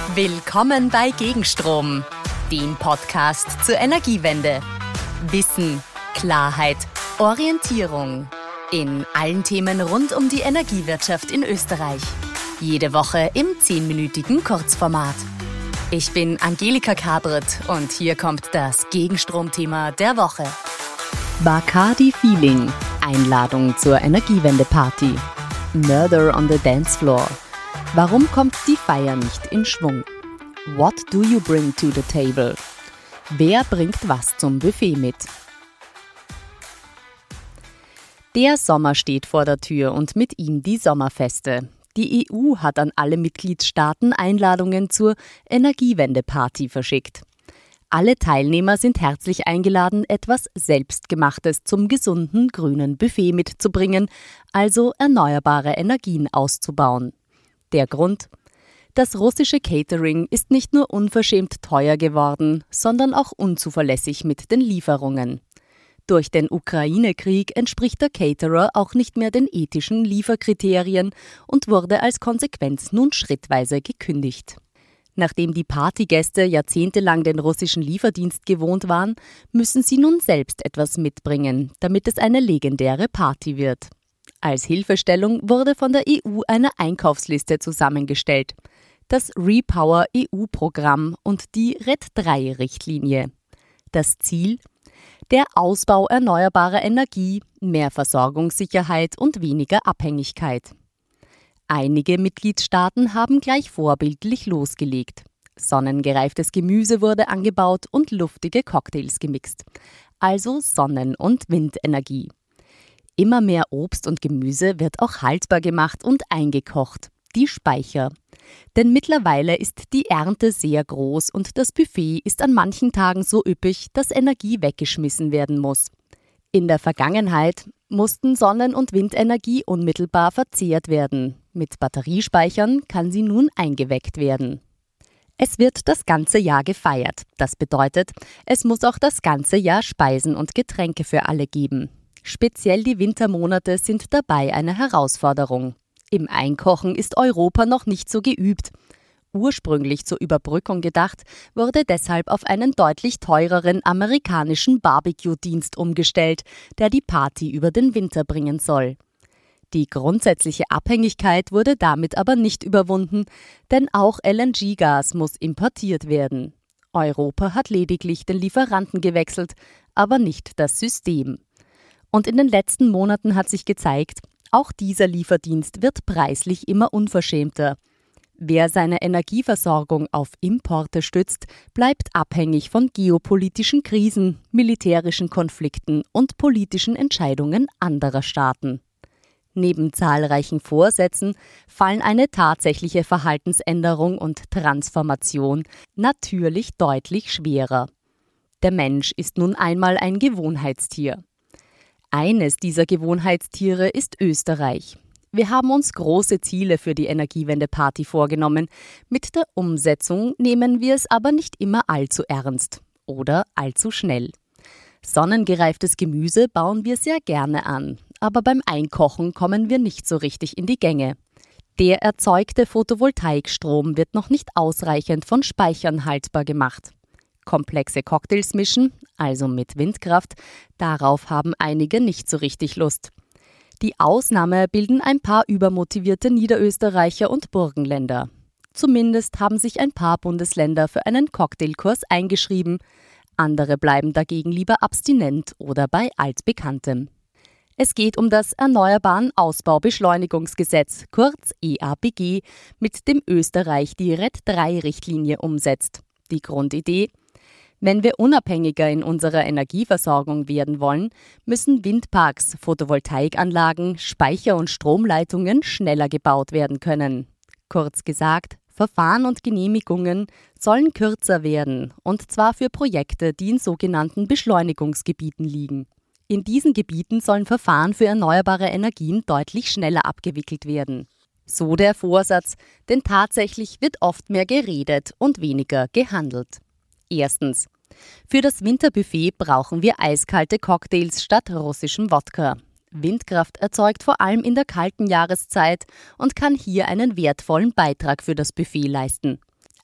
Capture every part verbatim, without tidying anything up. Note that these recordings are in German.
Willkommen bei Gegenstrom, dem Podcast zur Energiewende. Wissen, Klarheit, Orientierung in allen Themen rund um die Energiewirtschaft in Österreich. Jede Woche im zehnminütigen Kurzformat. Ich bin Angelika Kadret und hier kommt das Gegenstromthema der Woche. Bacardi Feeling, Einladung zur Energiewende-Party. Murder on the Dance Floor. Warum kommt die Feier nicht in Schwung? What do you bring to the table? Wer bringt was zum Buffet mit? Der Sommer steht vor der Tür und mit ihm die Sommerfeste. Die E U hat an alle Mitgliedstaaten Einladungen zur Energiewende-Party verschickt. Alle Teilnehmer sind herzlich eingeladen, etwas Selbstgemachtes zum gesunden grünen Buffet mitzubringen, also erneuerbare Energien auszubauen. Der Grund? Das russische Catering ist nicht nur unverschämt teuer geworden, sondern auch unzuverlässig mit den Lieferungen. Durch den Ukraine-Krieg entspricht der Caterer auch nicht mehr den ethischen Lieferkriterien und wurde als Konsequenz nun schrittweise gekündigt. Nachdem die Partygäste jahrzehntelang den russischen Lieferdienst gewohnt waren, müssen sie nun selbst etwas mitbringen, damit es eine legendäre Party wird. Als Hilfestellung wurde von der E U eine Einkaufsliste zusammengestellt, das Repower E U-Programm und die R E D drei Richtlinie. Das Ziel? Der Ausbau erneuerbarer Energie, mehr Versorgungssicherheit und weniger Abhängigkeit. Einige Mitgliedstaaten haben gleich vorbildlich losgelegt. Sonnengereiftes Gemüse wurde angebaut und luftige Cocktails gemixt, also Sonnen- und Windenergie. Immer mehr Obst und Gemüse wird auch haltbar gemacht und eingekocht, die Speicher. Denn mittlerweile ist die Ernte sehr groß und das Buffet ist an manchen Tagen so üppig, dass Energie weggeschmissen werden muss. In der Vergangenheit mussten Sonnen- und Windenergie unmittelbar verzehrt werden. Mit Batteriespeichern kann sie nun eingeweckt werden. Es wird das ganze Jahr gefeiert. Das bedeutet, es muss auch das ganze Jahr Speisen und Getränke für alle geben. Speziell die Wintermonate sind dabei eine Herausforderung. Im Einkochen ist Europa noch nicht so geübt. Ursprünglich zur Überbrückung gedacht, wurde deshalb auf einen deutlich teureren amerikanischen Barbecue-Dienst umgestellt, der die Party über den Winter bringen soll. Die grundsätzliche Abhängigkeit wurde damit aber nicht überwunden, denn auch L N G-Gas muss importiert werden. Europa hat lediglich den Lieferanten gewechselt, aber nicht das System. Und in den letzten Monaten hat sich gezeigt, auch dieser Lieferdienst wird preislich immer unverschämter. Wer seine Energieversorgung auf Importe stützt, bleibt abhängig von geopolitischen Krisen, militärischen Konflikten und politischen Entscheidungen anderer Staaten. Neben zahlreichen Vorsätzen fallen eine tatsächliche Verhaltensänderung und Transformation natürlich deutlich schwerer. Der Mensch ist nun einmal ein Gewohnheitstier. Eines dieser Gewohnheitstiere ist Österreich. Wir haben uns große Ziele für die Energiewende-Party vorgenommen. Mit der Umsetzung nehmen wir es aber nicht immer allzu ernst oder allzu schnell. Sonnengereiftes Gemüse bauen wir sehr gerne an, aber beim Einkochen kommen wir nicht so richtig in die Gänge. Der erzeugte Photovoltaikstrom wird noch nicht ausreichend von Speichern haltbar gemacht. Komplexe Cocktails mischen, also mit Windkraft, darauf haben einige nicht so richtig Lust. Die Ausnahme bilden ein paar übermotivierte Niederösterreicher und Burgenländer. Zumindest haben sich ein paar Bundesländer für einen Cocktailkurs eingeschrieben, andere bleiben dagegen lieber abstinent oder bei Altbekanntem. Es geht um das Erneuerbaren Ausbaubeschleunigungsgesetz, kurz E A B G, mit dem Österreich die R E D drei Richtlinie umsetzt. Die Grundidee: Wenn wir unabhängiger in unserer Energieversorgung werden wollen, müssen Windparks, Photovoltaikanlagen, Speicher und Stromleitungen schneller gebaut werden können. Kurz gesagt, Verfahren und Genehmigungen sollen kürzer werden, und zwar für Projekte, die in sogenannten Beschleunigungsgebieten liegen. In diesen Gebieten sollen Verfahren für erneuerbare Energien deutlich schneller abgewickelt werden. So der Vorsatz, denn tatsächlich wird oft mehr geredet und weniger gehandelt. Erstens. Für das Winterbuffet brauchen wir eiskalte Cocktails statt russischem Wodka. Windkraft erzeugt vor allem in der kalten Jahreszeit und kann hier einen wertvollen Beitrag für das Buffet leisten.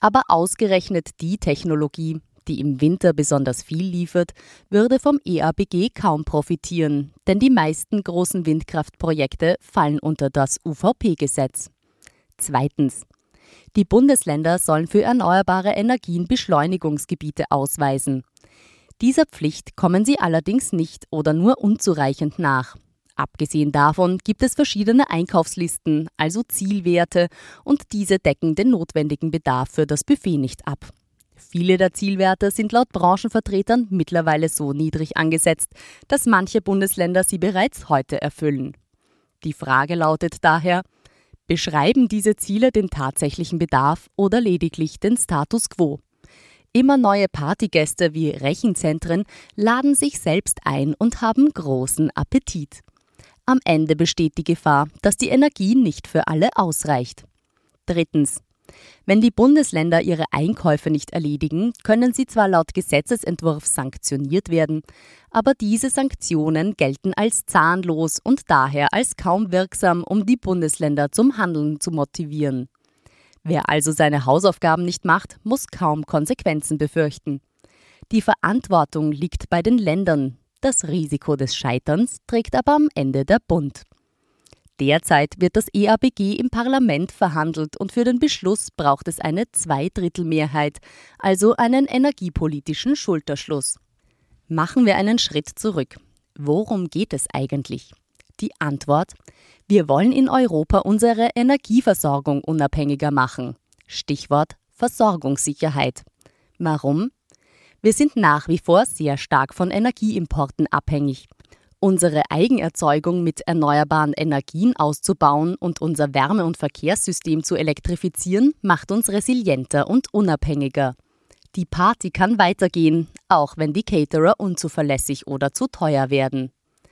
Aber ausgerechnet die Technologie, die im Winter besonders viel liefert, würde vom E A B G kaum profitieren, denn die meisten großen Windkraftprojekte fallen unter das U V P-Gesetz. Zweitens. Die Bundesländer sollen für erneuerbare Energien Beschleunigungsgebiete ausweisen. Dieser Pflicht kommen sie allerdings nicht oder nur unzureichend nach. Abgesehen davon gibt es verschiedene Einkaufslisten, also Zielwerte, und diese decken den notwendigen Bedarf für das Buffet nicht ab. Viele der Zielwerte sind laut Branchenvertretern mittlerweile so niedrig angesetzt, dass manche Bundesländer sie bereits heute erfüllen. Die Frage lautet daher: Beschreiben diese Ziele den tatsächlichen Bedarf oder lediglich den Status quo? Immer neue Partygäste wie Rechenzentren laden sich selbst ein und haben großen Appetit. Am Ende besteht die Gefahr, dass die Energie nicht für alle ausreicht. Drittens. Wenn die Bundesländer ihre Einkäufe nicht erledigen, können sie zwar laut Gesetzesentwurf sanktioniert werden, aber diese Sanktionen gelten als zahnlos und daher als kaum wirksam, um die Bundesländer zum Handeln zu motivieren. Wer also seine Hausaufgaben nicht macht, muss kaum Konsequenzen befürchten. Die Verantwortung liegt bei den Ländern. Das Risiko des Scheiterns trägt aber am Ende der Bund. Derzeit wird das E A B G im Parlament verhandelt und für den Beschluss braucht es eine Zweidrittelmehrheit, also einen energiepolitischen Schulterschluss. Machen wir einen Schritt zurück. Worum geht es eigentlich? Die Antwort: Wir wollen in Europa unsere Energieversorgung unabhängiger machen. Stichwort Versorgungssicherheit. Warum? Wir sind nach wie vor sehr stark von Energieimporten abhängig. Unsere Eigenerzeugung mit erneuerbaren Energien auszubauen und unser Wärme- und Verkehrssystem zu elektrifizieren, macht uns resilienter und unabhängiger. Die Party kann weitergehen, auch wenn die Caterer unzuverlässig oder zu teuer werden.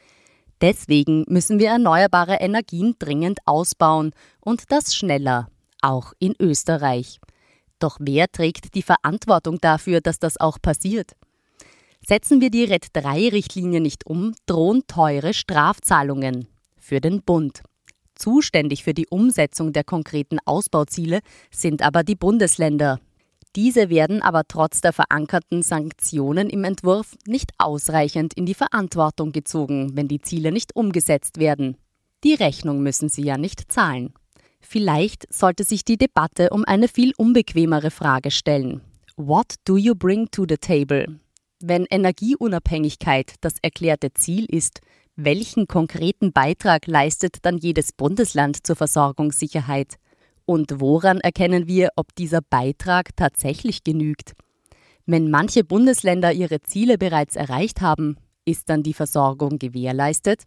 Deswegen müssen wir erneuerbare Energien dringend ausbauen und das schneller, auch in Österreich. Doch wer trägt die Verantwortung dafür, dass das auch passiert? Setzen wir die R E D drei Richtlinie nicht um, drohen teure Strafzahlungen für den Bund. Zuständig für die Umsetzung der konkreten Ausbauziele sind aber die Bundesländer. Diese werden aber trotz der verankerten Sanktionen im Entwurf nicht ausreichend in die Verantwortung gezogen, wenn die Ziele nicht umgesetzt werden. Die Rechnung müssen sie ja nicht zahlen. Vielleicht sollte sich die Debatte um eine viel unbequemere Frage stellen. What do you bring to the table? Wenn Energieunabhängigkeit das erklärte Ziel ist, welchen konkreten Beitrag leistet dann jedes Bundesland zur Versorgungssicherheit? Und woran erkennen wir, ob dieser Beitrag tatsächlich genügt? Wenn manche Bundesländer ihre Ziele bereits erreicht haben, ist dann die Versorgung gewährleistet?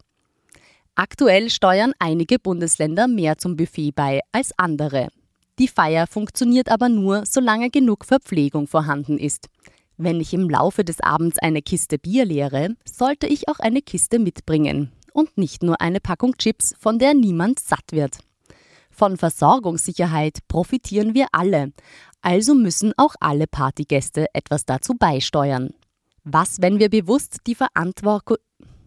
Aktuell steuern einige Bundesländer mehr zum Buffet bei als andere. Die Feier funktioniert aber nur, solange genug Verpflegung vorhanden ist. Wenn ich im Laufe des Abends eine Kiste Bier leere, sollte ich auch eine Kiste mitbringen und nicht nur eine Packung Chips, von der niemand satt wird. Von Versorgungssicherheit profitieren wir alle, also müssen auch alle Partygäste etwas dazu beisteuern. Was, wenn wir bewusst die Verantwortung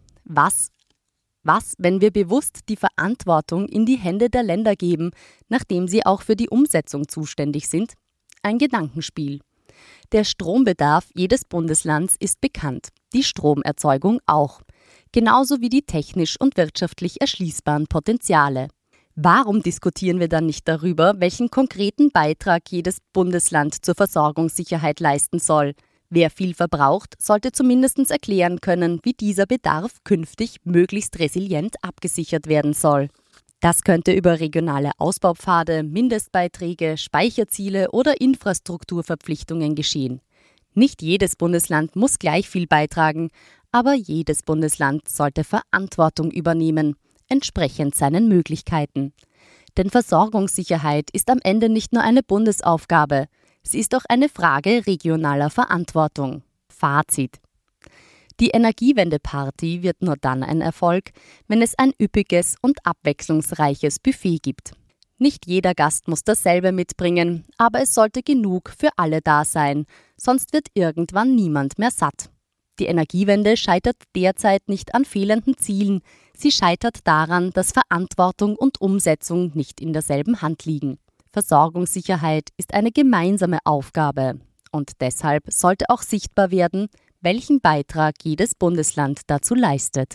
Was, was, wenn wir bewusst die Verantwortung in die Hände der Länder geben, nachdem sie auch für die Umsetzung zuständig sind? Ein Gedankenspiel. Der Strombedarf jedes Bundeslands ist bekannt, die Stromerzeugung auch, genauso wie die technisch und wirtschaftlich erschließbaren Potenziale. Warum diskutieren wir dann nicht darüber, welchen konkreten Beitrag jedes Bundesland zur Versorgungssicherheit leisten soll? Wer viel verbraucht, sollte zumindest erklären können, wie dieser Bedarf künftig möglichst resilient abgesichert werden soll. Das könnte über regionale Ausbaupfade, Mindestbeiträge, Speicherziele oder Infrastrukturverpflichtungen geschehen. Nicht jedes Bundesland muss gleich viel beitragen, aber jedes Bundesland sollte Verantwortung übernehmen, entsprechend seinen Möglichkeiten. Denn Versorgungssicherheit ist am Ende nicht nur eine Bundesaufgabe, sie ist auch eine Frage regionaler Verantwortung. Fazit: Die Energiewende-Party wird nur dann ein Erfolg, wenn es ein üppiges und abwechslungsreiches Buffet gibt. Nicht jeder Gast muss dasselbe mitbringen, aber es sollte genug für alle da sein, sonst wird irgendwann niemand mehr satt. Die Energiewende scheitert derzeit nicht an fehlenden Zielen, sie scheitert daran, dass Verantwortung und Umsetzung nicht in derselben Hand liegen. Versorgungssicherheit ist eine gemeinsame Aufgabe und deshalb sollte auch sichtbar werden, welchen Beitrag jedes Bundesland dazu leistet.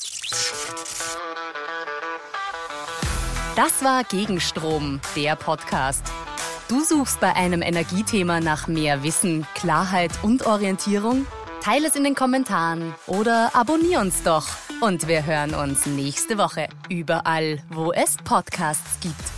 Das war Gegenstrom, der Podcast. Du suchst bei einem Energiethema nach mehr Wissen, Klarheit und Orientierung? Teile es in den Kommentaren oder abonnier uns doch. Und wir hören uns nächste Woche überall, wo es Podcasts gibt.